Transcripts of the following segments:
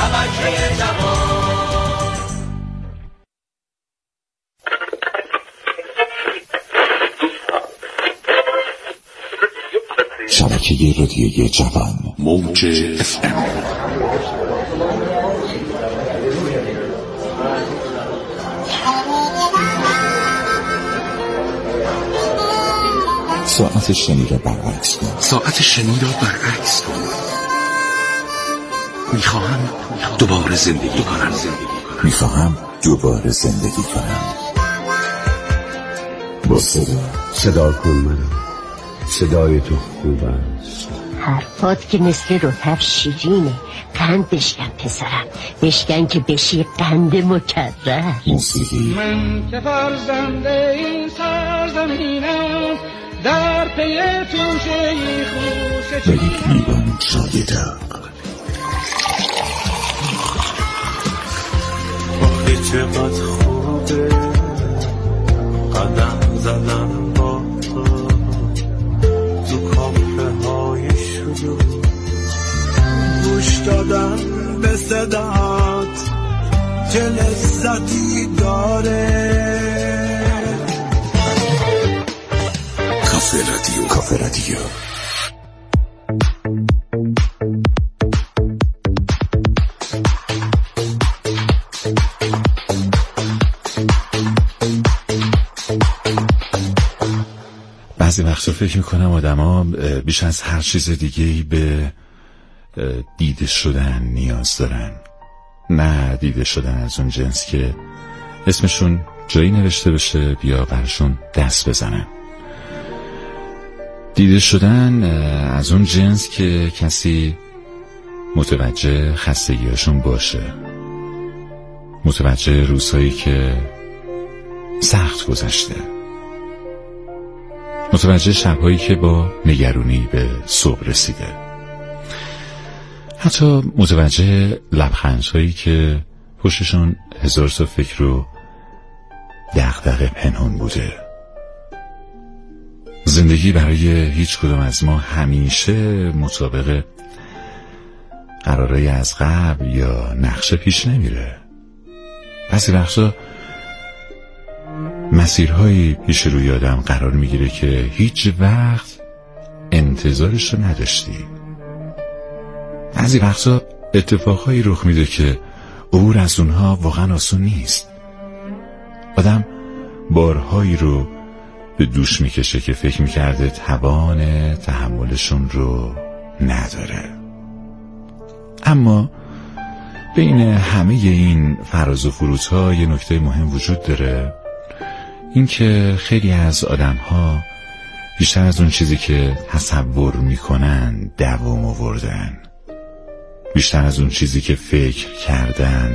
شبکه جوان. شبکه رادیویی جوان موج FM. ساعت شنی را برعکس کن. ساعت شنی را برعکس کن. میخواهم دوباره زندگی کنم. میخواهم دوباره زندگی کنم. با صدا کن منو. صدای تو خوب است. حرفات که مثل رطب شیرینه. قند بشکن پسرم، بشکن که بشی قند مکرر. موسیقی. من که فرزنده این سرزمینم، در پی توشه خوش و یک لیوان چای داغ. آخه چقدر خوبه قدم زدن با تو کافه های شلوغ، گوش دادن به صدات چه لذتی داره. کافه رادیو. بعضی وقتا فکر میکنم آدما بیش از هر چیز دیگه‌ای به دیده شدن نیاز دارن. نه دیده شدن از اون جنس که اسمشون جایی نوشته بشه بیا برشون دست بزنن. دیده شدن از اون جنس که کسی متوجه خستگیاشون باشه، متوجه روزهایی که سخت گذشته، متوجه شبهایی که با نگرانی به صبح رسیده، حتی متوجه لبخندهایی که پشتشون هزار تا فکر و دغدغه پنهان بوده. زندگی برای هیچ کدوم از ما همیشه مطابق قرارای از قبل یا نقشه پیش نمیره. بعضی وقتا مسیرهایی پیش روی آدم قرار میگیره که هیچ وقت انتظارش رو نداشتی. بعضی وقتا اتفاقهایی رخ میده که عبور از اونها واقعا آسون نیست. آدم بارهایی رو به دوش میکشه که فکر میکرده توان تحملشون رو نداره. اما بین همه این فراز و فرودها یه نکته مهم وجود داره، این که خیلی از آدم‌ها بیشتر از اون چیزی که تصور میکنن دوام آوردن، بیشتر از اون چیزی که فکر کردن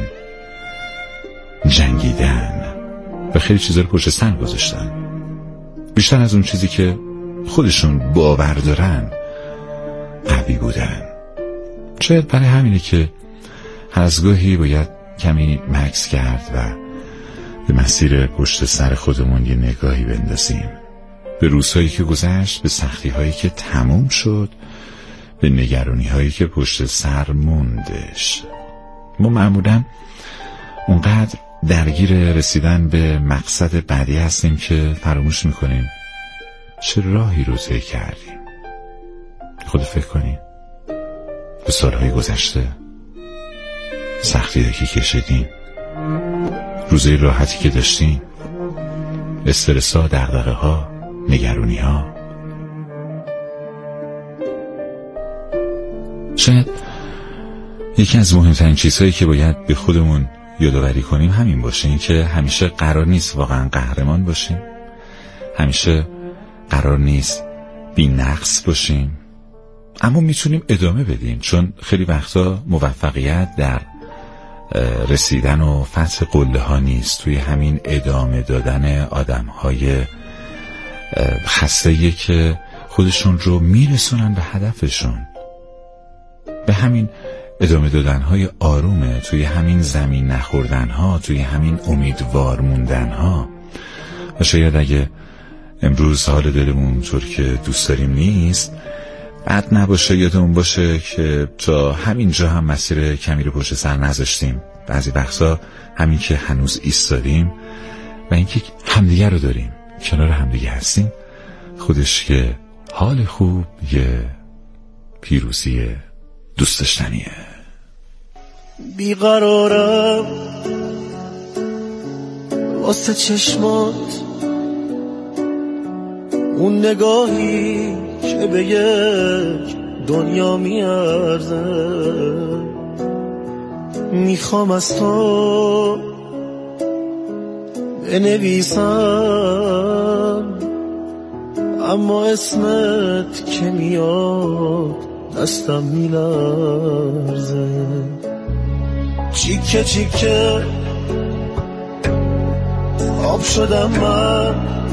جنگیدن و خیلی چیزا رو پشت سر گذاشتن، بیشتر از اون چیزی که خودشون باور دارن قوی بودن. شاید برای همینه که هر از گاهی باید کمی مکث کرد و به مسیر پشت سر خودمون یه نگاهی بندازیم، به روزهایی که گذشت، به سختی‌هایی که تموم شد، به نگرانی‌هایی که پشت سر موندش. ما معمولاً اونقدر درگیر رسیدن به مقصد بعدی هستیم که فراموش میکنیم چه راهی رو طی کردیم. خود فکر کنیم به سالهای گذشته، سختی‌هایی که کشیدیم، روزای راحتی که داشتیم، استرس‌ها، دغدغه‌ها، نگرانی‌ها. شاید یکی از مهمترین چیزهایی که باید به خودمون یادآوری کنیم همین باشه، این که همیشه قرار نیست واقعا قهرمان باشیم، همیشه قرار نیست بی نقص باشیم، اما میتونیم ادامه بدیم، چون خیلی وقتا موفقیت در رسیدن و فتح قله ها نیست، توی همین ادامه دادن آدم های خسته‌ای که خودشون رو میرسونن به هدفشون، به همین ادامه دادن های آرومه، توی همین زمین نخوردن ها، توی همین امیدوار موندن ها. و شاید اگه امروز حال دلمون طور که دوست داریم نیست، بد نباشه یادمون باشه که تا همینجا هم مسیر کمی رو پشت سر نذاشتیم. بعضی وقتا همین که هنوز ایستادیم و اینکه همدیگه رو داریم، کنار همدیگه هستیم، خودش که حال خوب یه پیروزی دوست داشتنیه. بیقرارم واسه چشمات، اون نگاهی که به یک دنیا میارزه. میخوام از تو بنویسم، اما اسمت که میاد دستم میلرزه. چیکه چیکه آب شدم من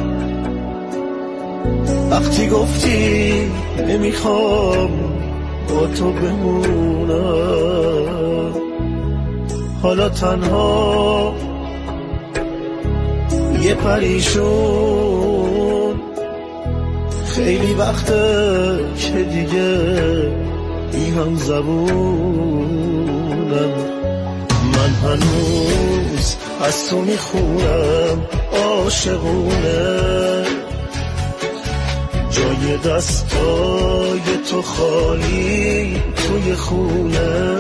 وقتی گفتی نمیخوام با تو بمونم. حالا تنها یه پریشون، خیلی وقته که دیگه بی هم زبونم. من هنوز از تو میخونم عاشقونه، جای دستای تو خالی توی خونه.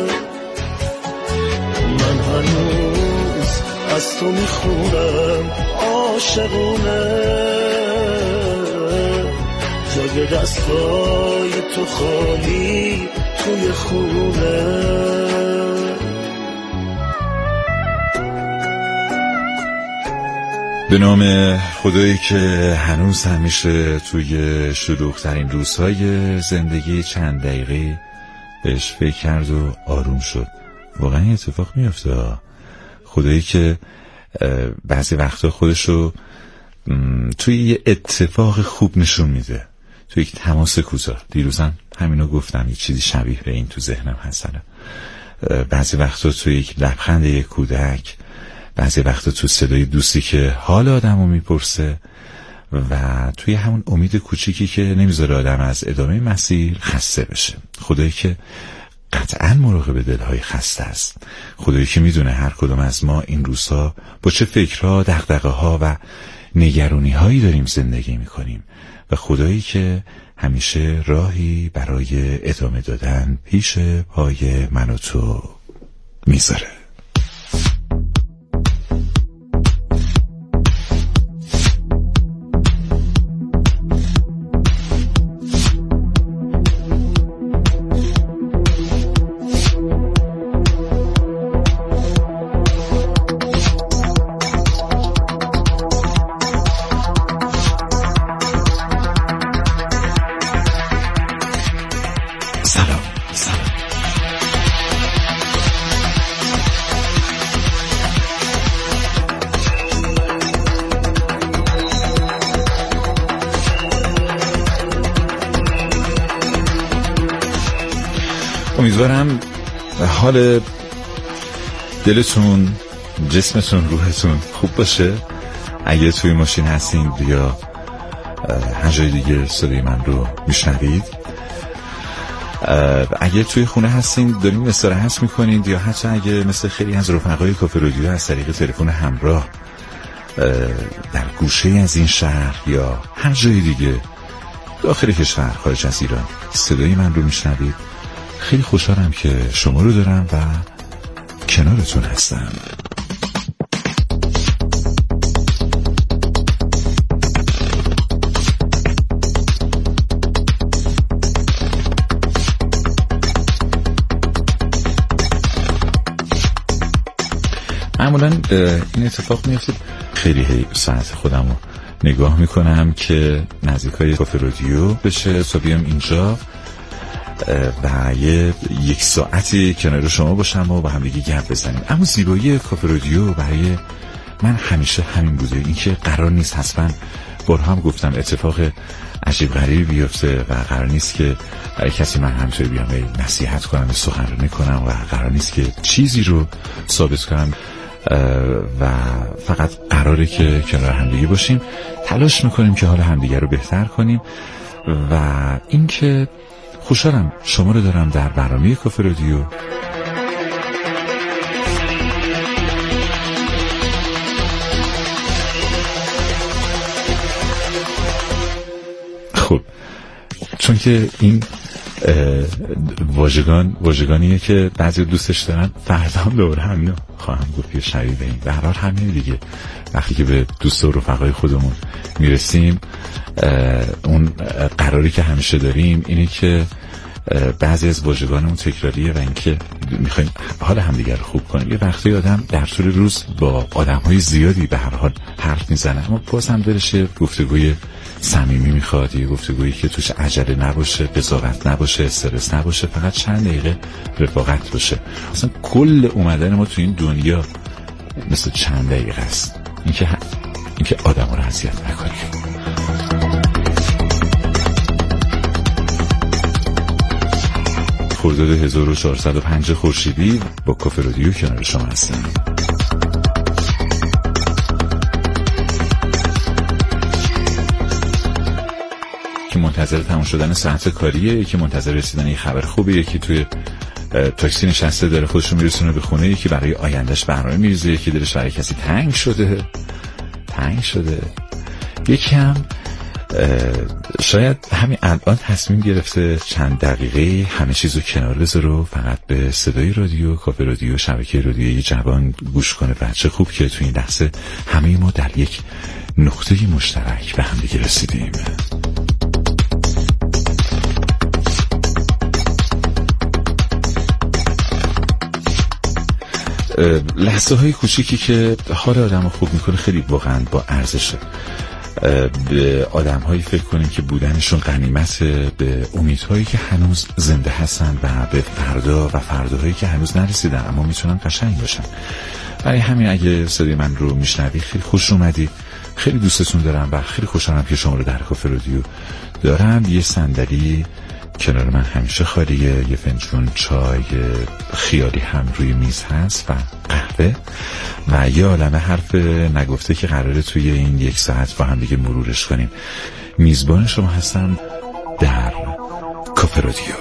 من هنوز از تو میخونم عاشقونه، جای دستای تو خالی توی خونه. به نام خدایی که هنوز همیشه توی شلوغ‌ترین روزهای زندگی چند دقیقه بهش فکر کرد و آروم شد. واقعا این اتفاق میفته. خدایی که بعضی وقتا خودشو توی یه اتفاق خوب نشون میده، توی یک تماس کوتاه. دیروزم همینو گفتم، یه چیزی شبیه به این تو ذهنم هست. بعضی وقتا توی یک لبخند یک کودک، بعضی وقتا تو صدای دوستی که حال آدمو میپرسه و توی همون امید کوچیکی که نمیذاره آدم از ادامه مسیر خسته بشه. خدایی که قطعاً مراقب دلهای خسته است. خدایی که میدونه هر کدوم از ما این روزها با چه فکرها، دغدغه‌ها و نگرانی‌هایی داریم زندگی میکنیم و خدایی که همیشه راهی برای ادامه دادن پیش پای من و تو میذاره. امیدوارم حال دلتون، جسمتون، روحتون خوب باشه. اگه توی ماشین هستین یا هر جای دیگه صدای من رو میشنوید، اگه توی خونه هستین دارین استراحت میکنید، یا حتی اگه مثل خیلی از رفقای کافه رادیو از طریق تلفن همراه در گوشه از این شهر یا هر جای دیگه داخل کشور، خارج از ایران صدای من رو میشنوید، خیلی خوشحالم که شما رو دارم و کنارتون هستم. معمولا این اتفاق میفته، خیلی ساعت خودم رو نگاه میکنم که نزدیکای کافه رادیو بشه تا بیام اینجا و یک ساعتی کنار شما باشم و با هم دیگه گپ بزنیم. اما زیبایی کافه رادیو برای من همیشه همین بوده، اینکه قرار نیست حتما، بارها هم گفتم، اتفاق عجیب غریبی بیفته و قرار نیست که برای کسی من همینطوری بیام نصیحت کنم، سخنرانی کنم و قرار نیست که چیزی رو ثابت کنم و فقط قراره که کنار همدیگه باشیم، تلاش میکنیم که حال همدیگه رو بهتر کنیم و اینکه خوشحالم شما رو دارم در برنامه کافه رادیو. خب چون که این واژگانیه که بعضی دوستش دارن، فردا هم دوباره همینو خواهم گفت، شبیه به این. به هر حال همین دیگه، وقتی که به دوست و رفقای خودمون میرسیم اون قراری که همیشه داریم اینه که بعضی از واژگانمون تکراریه و اینکه میخوایم حال همدیگر رو خوب کنیم. یه وقتی آدم در طول روز با آدم‌های زیادی به هر حال حرف میزنه، اما باز هم دلش گفتگوی صمیمی میخواد، یه گفتگویی که توش عجله نباشه، قضاوت نباشه، استرس نباشه، فقط چند دقیقه رفاقت باشه. اصلا کل اومدن ما تو این دنیا مثل چند دقیقه است، اینکه آدم‌ها رو اذیت نکنیم. خرداد 1405 خورشیدی با کافه رادیو کنار شما هستم. که منتظر تموم شدن ساعت کاریه، یکی منتظر رسیدن یه خبر خوبه، یکی توی تاکسی نشسته داره خودش رو میرسونه به خونه، یکی برای آیندهش برنامه میریزه، یکی دلش برای کسی تنگ شده، یکی هم شاید همین الان تصمیم گرفته چند دقیقه همه چیزو کنار بذاره و فقط به صدای رادیو، کافه رادیو، شبکه رادیویی جوان گوش کنه. بچه خوب که تو این لحظه همه ما در یک نقطه مشترک به هم دیگه رسیدیم. لحظه های کوچیکی که حال آدم خوب میکنه خیلی واقعا با ارزشه. به آدم هایی فکر کنیم که بودنشون غنیمته، به امیدهایی که هنوز زنده هستن و به فردا و فرداهایی که هنوز نرسیدن اما میتونن قشنگ باشن. برای همین اگه صدای من رو میشنوی خیلی خوش اومدی، خیلی دوستتون دارم و خیلی خوشحالم که شما رو در کافه رادیو دارم. یه صندلی کنار من همیشه خالیه، یه فنجون چای خیالی هم روی میز هست و قهوه و یه عالمه حرف نگفته که قراره توی این یک ساعت با هم دیگه مرورش کنیم. میزبان شما هستم در کافه رادیو.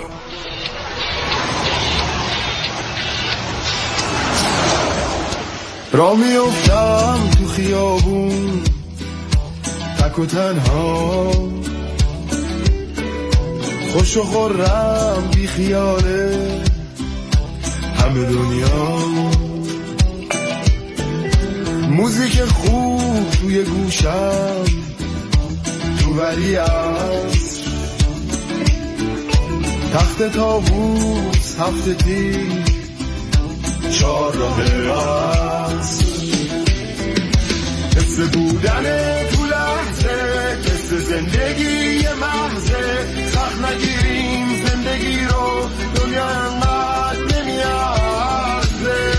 را میافتم تو خیابون تک و تنها، خوش و خورم بی خیاله همه دنیا، موزیک خوب توی گوشم تو ولی عصر، تخت طاووس هفته تیر 4 راه عصر، حس بودن تو لحظه، حس زندگی محضه، سخت نگیریم زندگی رو، دنیا انقدر نمیارزه.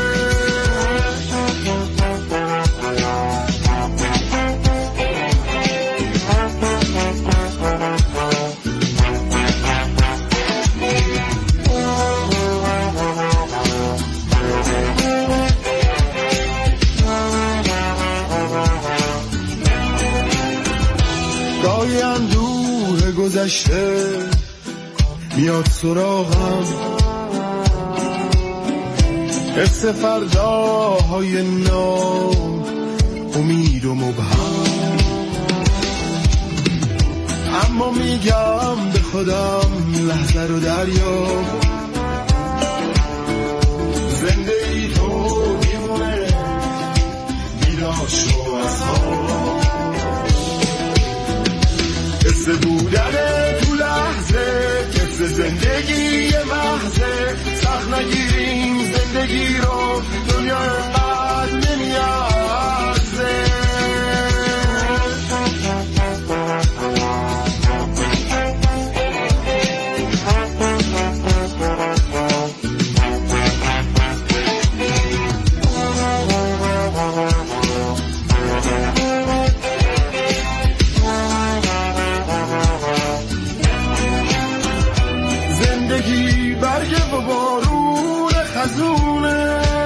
گاهی اندوه گذشته میاد سراغم، حس فرداهای نو، امید و مبهم، اما میگم به خودم لحظه رو دریاب، زنده ای تو میمونه بیدار شو از خواب، حس بودن تو لحظه، حس زندگی محضه، سخت نگیریم زندگی رو، دنیا انقدر نمیارزه. زندگی برگ و بارون خزونه،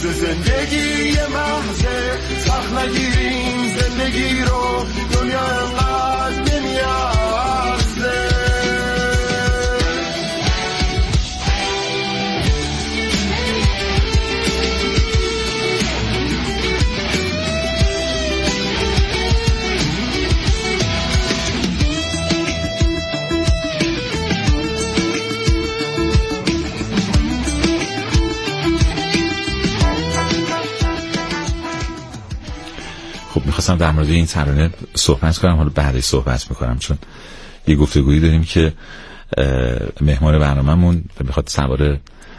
زندگی محضه سخت نگیریم زندگی رو دنیا انقدر نمیارزه. میخواستم در مورد این ترانه صحبت کنم، حالا بعدش صحبت میکنم، چون یه گفتگویی داریم که مهمان برنامه‌مون میخواد سوار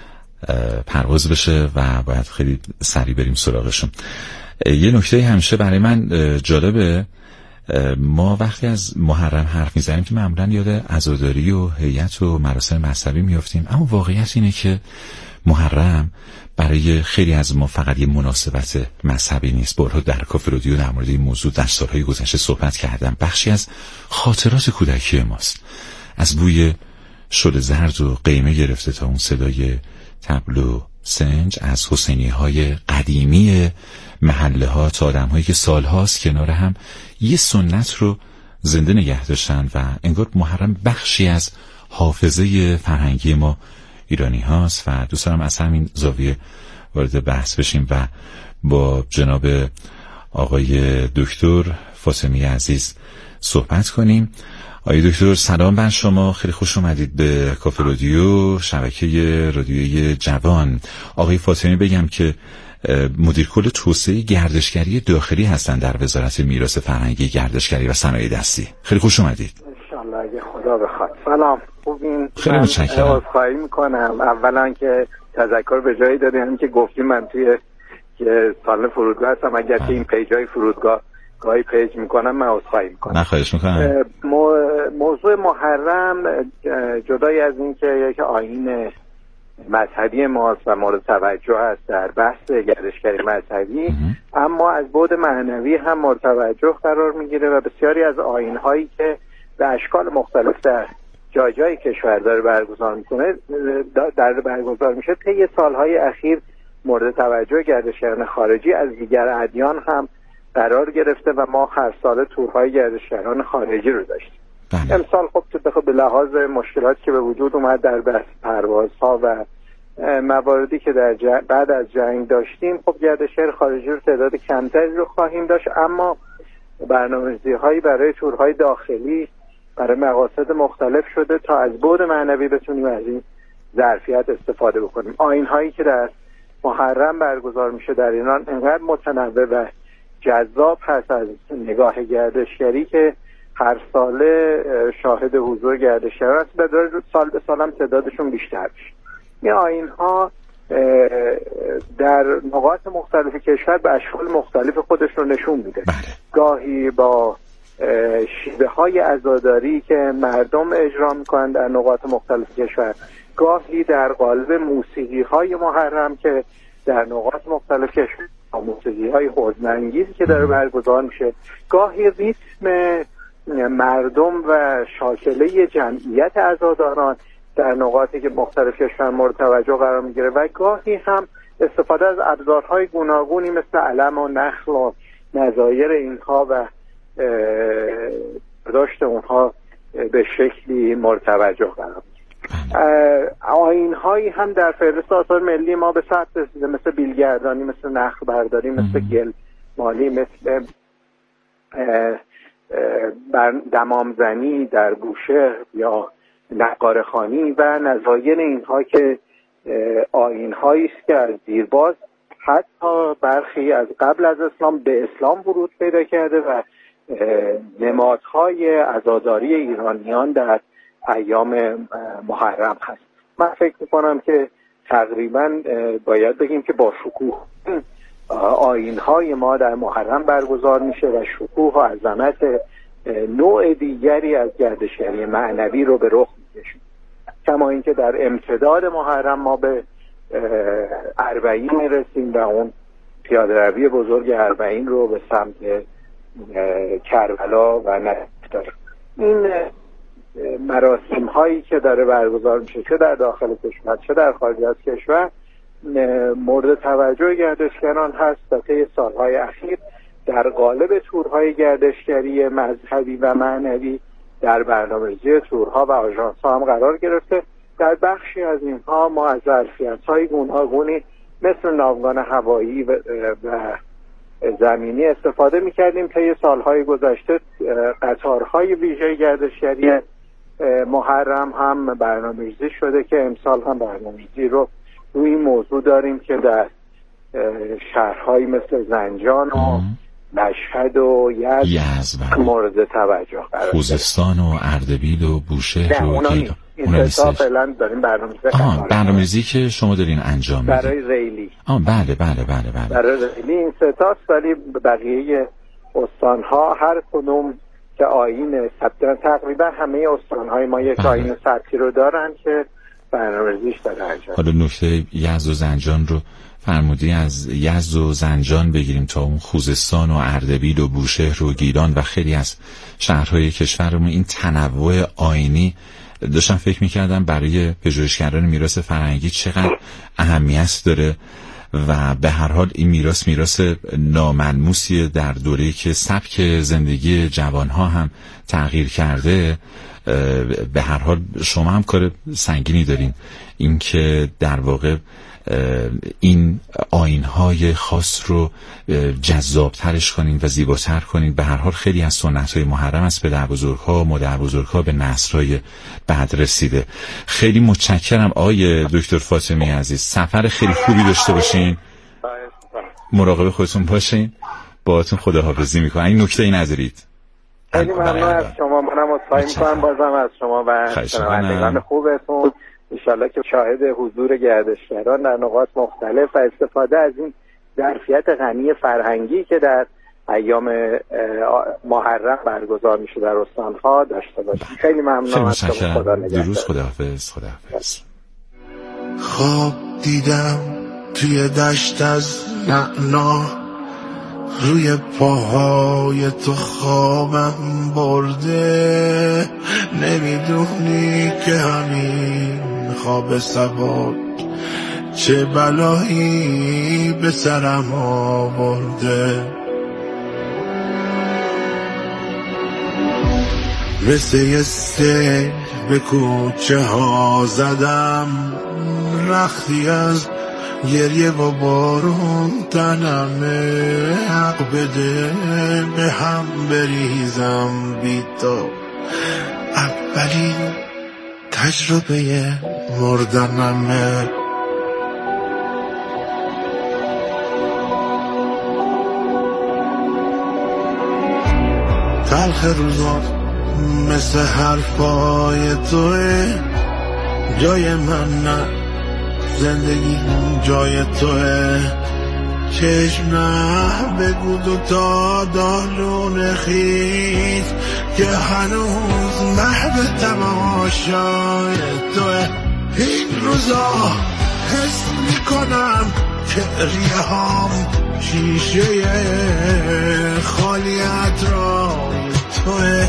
پرواز بشه و باید خیلی سریع بریم سراغشون. یه نکته همیشه برای من جالبه، ما وقتی از محرم حرف میزنیم که معمولا یاد عزاداری و هیئت و مراسم مذهبی میافتیم، اما واقعیت اینه که محرم برای خیلی از ما فقط یه مناسبت مذهبی نیست. بارها در کافه رادیو در مورد این موضوع در سالهای گذشته صحبت کردم. بخشی از خاطرات کودکی ماست، از بوی شل زرد و قیمه گرفته تا اون صدای طبل و سنج، از حسینی‌های قدیمی محله ها تا آدم‌هایی که سالهاست کنار هم یه سنت رو زنده نگه داشتن و انگار محرم بخشی از حافظه فرهنگی ما ایرانی هاست. و دوست دارم از همین زاویه وارد بحث بشیم و با جناب آقای دکتر فاطمی عزیز صحبت کنیم. آقای دکتر سلام بر شما، خیلی خوش اومدید به کافه رادیو، شبکه رادیویی جوان. آقای فاطمی بگم که مدیر کل توسعه گردشگری داخلی هستن در وزارت میراث فرهنگی، گردشگری و صنایع دستی. خیلی خوش اومدید. ان شاء الله اگه خدا بخواد. سلام، خوبین؟ خیلی متشکرم. عذرخواهی میکنم اولا که تذکر به جایی دادین که گفتیم من توی که سالن فرودگاه هستم، اگر که این پیجای فرودگاه گاهی پیج میکنم من عذرخواهی میکنم. نه خواهش میکنم. موضوع محرم جدای از این که یک آیین مذهبی ماست و مورد توجه است در بحث گردشگری مذهبی، اما از بعد معنوی هم مورد توجه قرار میگیره و بسیاری از آیین‌هایی که به اشکال مختلف در جای کشور داره برگزار میشه طی سالهای اخیر مورد توجه گردشگران خارجی از دیگر ادیان هم قرار گرفته و ما هر سال تورهای گردشگران خارجی رو داشتیم. امسال خب به لحاظ مشکلاتی که به وجود اومد در بحث پروازها و مواردی که در بعد از جنگ داشتیم، خب گردشگر خارجی رو تعداد کمتری رو خواهیم داشت، اما برنامه‌ریزی‌هایی برای تورهای داخلی برای مقاصد مختلف شده تا از بعد معنوی بتونیم از این ظرفیت استفاده بکنیم. آیین‌هایی که در محرم برگزار میشه در ایران انقدر متنوع و جذاب هست از نگاه گردشگری که هر ساله شاهد حضور گردشگران هست و داره سال به سال هم تعدادشون بیشتر میشه. این آیین‌ها در نقاط مختلف کشور به اشکال مختلف خودش رو نشون میده. گاهی با شیوه های عزاداری که مردم اجرا میکنن در نقاط مختلف کشور، گاهی در قالب موسیقی های محرم که در نقاط مختلف کشور، موسیقی های حزن‌انگیزی که داره برگزار میشه، گاهی ریتم مردم و شاکله جمعیت عزاداران در نقاطی که مختلف کشور مورد توجه قرار میگیره و گاهی هم استفاده از ابزارهای گوناگونی مثل علم و نخل و نظایر اینها و داشت اونها به شکلی مورد توجه قرار میگیره. آیین‌هایی هم در فهرست آثار ملی ما به ثبت رسیده، مثل بیلگردانی، مثل نخل برداری، مثل گل مالی، مثل دمامزنی در بوشهر یا نقاره‌خوانی و نظایر اینها که آیین‌هایی است که از دیرباز حتی برخی از قبل از اسلام به اسلام ورود پیدا کرده و نمادهای عزاداری ایرانیان در ایام محرم هست. من فکر میکنم که تقریبا باید بگیم که با شکوه آیین‌های ما در محرم برگزار میشه و شکوه و عظمت نوع دیگری از گردشگری معنوی رو به رخ میکشیم. کما اینکه در امتداد محرم ما به اربعین میرسیم و اون پیاده روی بزرگ اربعین رو به سمت کربلا و نجف داریم. این مراسم هایی که داره برگزار میشه چه در داخل کشور چه در خارج از کشور مورد توجه گردشگران هست و طی سالهای اخیر در قالب تورهای گردشگری مذهبی و معنوی در برنامه‌ریزی تورها و آژانس‌ها هم قرار گرفته. در بخشی از اینها ما از ظرفیت‌های گوناگونی مثل ناوگان هوایی و زمینی استفاده می‌کردیم. طی سالهای گذشته قطارهای ویژه گردشگری محرم هم برنامه‌ریزی شده که امسال هم برنامه‌ریزی رو روی این موضوع داریم که در شهرهایی مثل زنجان و مشهد و یزد مورد توجه قرار گرفته. خوزستان و اردبیل و بوشهر و گیلان. این سه تا فعلا داریم برنامه‌ریزی که شما دارین انجام میدید برای ریلی. بله. برای ریلی این سه تاست، ولی بقیه استان‌ها هر کدوم که آیین ثبت، تقریبا همه استان‌های ما یک آیین ثبتی رو دارن که برنامه‌ریزیش داره انجام. حالا نکته یزد و زنجان رو فرمودی، از یزد و زنجان بگیریم تا اون خوزستان و اردبیل و بوشهر و گیلان و خیلی از شهرهای کشورمون، این تنوع آیینی داشتم فکر میکردم برای پژوهشگران میراث فرهنگی چقدر اهمیت داره و به هر حال این میراث ناملموسیه در دوره‌ای که سبک زندگی جوانها هم تغییر کرده. به هر حال شما هم کار سنگینی دارین، این که در واقع این آیین‌های خاص رو جذابترش کنین و زیباتر کنین. به هر حال خیلی از سنت‌های محرم از پدربزرگ‌ها و مادربزرگ‌ها به نسل‌های بعد رسیده. خیلی متشکرم آقای دکتر فاطمی عزیز. سفر خیلی خوبی داشته باشین. مراقب خودتون باشین. باهاتون خداحافظی می‌کنم. این نکته ای نذارید. خیلی ممنون از شما. منم عذرخواهی می‌کنم بازم از شما و شنوندگان خوبتون. انشالله که شاهد حضور گردشگران در نقاط مختلف و استفاده از این ظرفیت غنی فرهنگی که در ایام محرم برگزار میشه در استان‌ها داشته باشیم. خیلی ممنونم از شما. خدا نگهدار. درود. خداحافظ. خواب دیدم توی دشت از نعنا، روی پاهای تو خوابم برده، نمیدونی که همین خواب سبک چه بلایی به سرم آورده. مثل یه سیل به کوچه ها زدم، رختی از گریه و بارون تنمه، حق بده به هم بریزم بی تو، اولین تجربه مردنمه. تلخ روزا مثل حرفای توه، جای من نه، زندگی جای توه. چشم نه بگو دوتا دالون خیز که هنوز محو تماشای توه. این روزا حس میکنم که ریه هام شیشه خالی اطراف توه.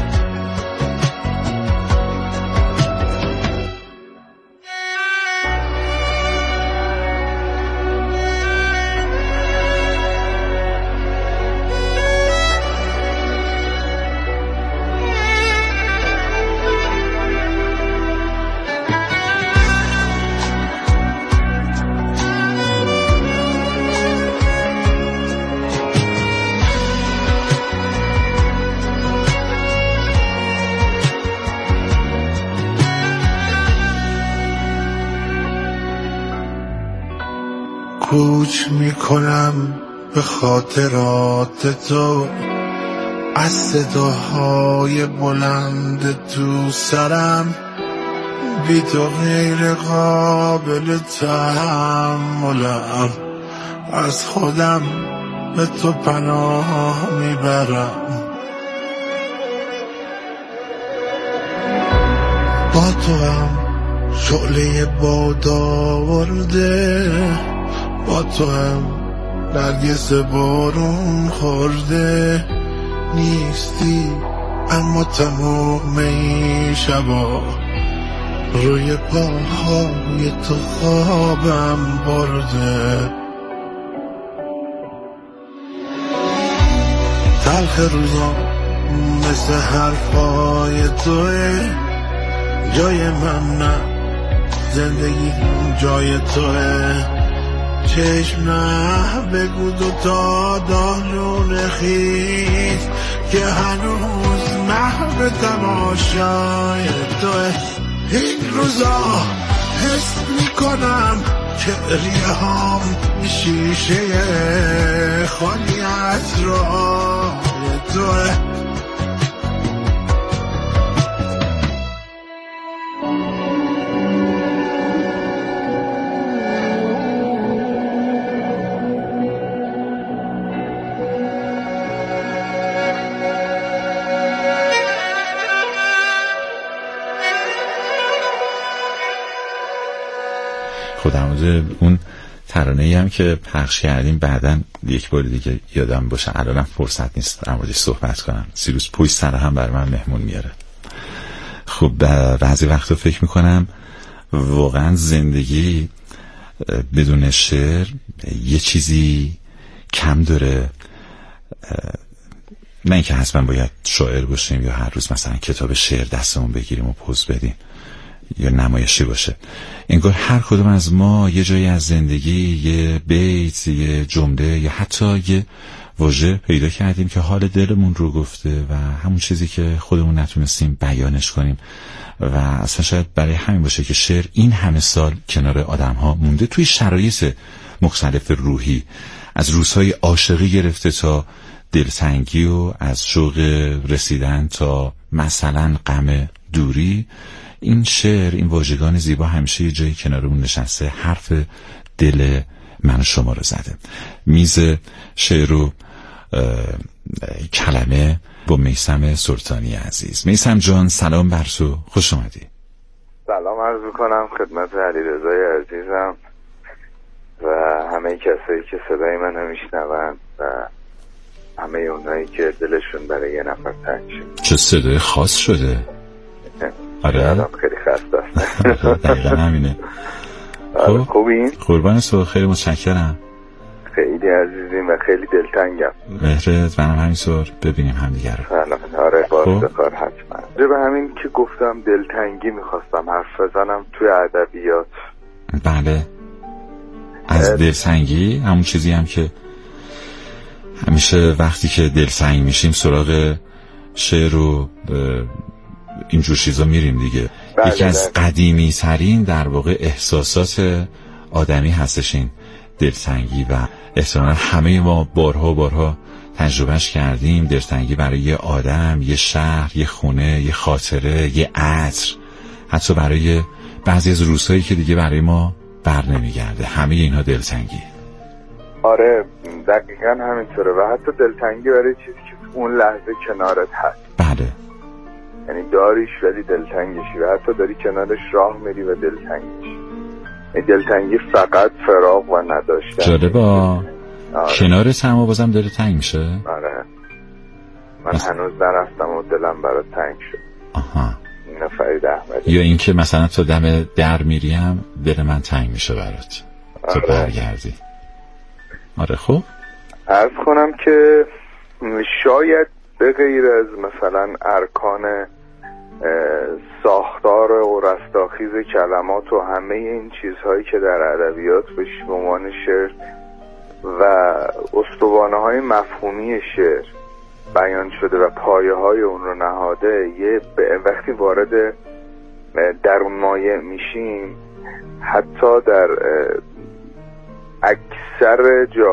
کوچ میکنم به خاطرات تو، از صداهای بلند تو سرم، بی تو غیر قابل تحملم، از خودم به تو پناه میبرم. با تو هم شعله باد آورده، با تو هم نرگس بارون خورده، نیستی اما تمام این شبا روی پاهای تو خوابم برده، تلخ روزا مثل حرفای توه، جای من نه، زندگی جای توه. چشم نه بگو دوتا دالون خیز که هنوز محو تماشای توه. این روزا حس میکنم که ریه هام شیشه خالی از راه توه. در مورد اون ترانه‌ای هم که پخش کردیم بعداً یک بار دیگه یادم باشه، الانم فرصت نیست در موردش صحبت کنم. سیروس پویش سر هم برای من مهمون میاره. خب بعضی وقتا فکر میکنم واقعا زندگی بدون شعر یه چیزی کم داره. نه اینکه حتما باید شاعر باشیم یا هر روز مثلا کتاب شعر دستمون بگیریم و پوز بدیم یا نمایشی باشه. انگار هر کدوم از ما یه جایی از زندگی، یه بیت، یه جمله یا حتی یه واژه پیدا کردیم که حال دلمون رو گفته و همون چیزی که خودمون نتونستیم بیانش کنیم و اصلا شاید برای همین باشه که شعر این همه سال کنار آدم‌ها مونده، توی شرایط مختلف روحی، از روزهای عاشقی گرفته تا دلتنگی و از شوق رسیدن تا مثلا غم دوری. این شعر، این واژگان زیبا همیشه یه جایی کنارمون نشسته، حرف دل من و شما رو زده. میز شعر و کلمه با میثم سلطانی عزیز. میثم جان سلام بر تو، خوش اومدی. سلام عرض میکنم خدمت علیرضای عزیزم و همه کسایی که صدای منو میشنون و همه اونایی که دلشون برای یه نفر تنگ شد. چه صدای خاص شده. آره خیلی خسته است. دقیقا همینه. خب خوبین؟ قربان تو، خیلی متشکرم. خیلی عزیزیم و خیلی دلتنگم. مهرت منم همینطور. ببینیم همدیگه رو. سلام. آره با افتخار حتما. به همین که گفتم دلتنگی میخواستم حرف بزنم توی ادبیات. بله. از دلتنگی، همون چیزی هم که همیشه وقتی که دلتنگ میشیم سراغ شعر و اینجور چیزا میریم دیگه. یکی از قدیمی ترین در واقع احساسات آدمی هستش این دلتنگی و احتمالاً همه ما بارها تجربهش کردیم. دلتنگی برای یه آدم، یه شهر، یه خونه، یه خاطره، یه عطر، حتی برای بعضی از روزهایی که دیگه برای ما بر نمیگرده. همه اینها دلتنگی. آره دقیقاً همینطوره و حتی دلتنگی برای چیزی که اون لحظه کنارت هست. بله. یعنی داریش ولی دلتنگشی و حتی داری کنارش راه میری و دلتنگشی. دلتنگی فقط فراق و نداشتن. جالبه. کنارت هم بازم دل تنگ میشه. آره من هنوز نرفتم و دلم برات تنگ شد. آها. اینو فرید احمدی. یا اینکه مثلا تا دم در میریم دل من تنگ میشه برات تا برگردی. آره خب عرض کنم که شاید به غیر از مثلا ارکان ساختار و رستاخیز کلمات و همه این چیزهایی که در ادبیات به عنوان شعر و استوانه‌های مفهومی شعر بیان شده و پایه‌های اون رو نهاده، وقتی وارد درون مایه میشیم حتی در اکثر جا